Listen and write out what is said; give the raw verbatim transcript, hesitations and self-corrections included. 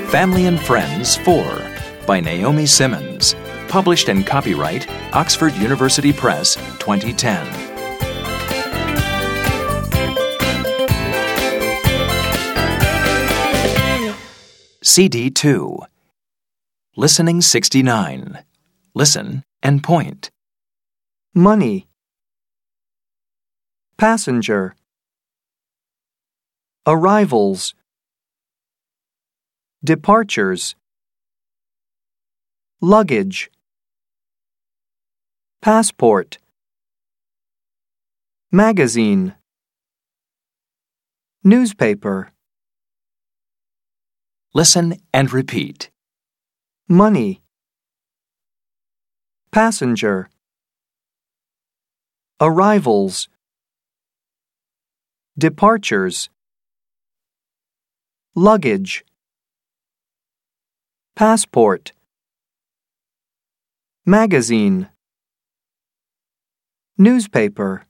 Family and Friends four by Naomi Simmons. Published and copyright Oxford University Press twenty ten. C D two. Listening sixty-nine. Listen and point. Money. Passenger. Arrivals. Departures. Luggage. Passport. Magazine. Newspaper. Listen and repeat. Money. Passenger. Arrivals. Departures. Luggage. Passport. Magazine. Newspaper.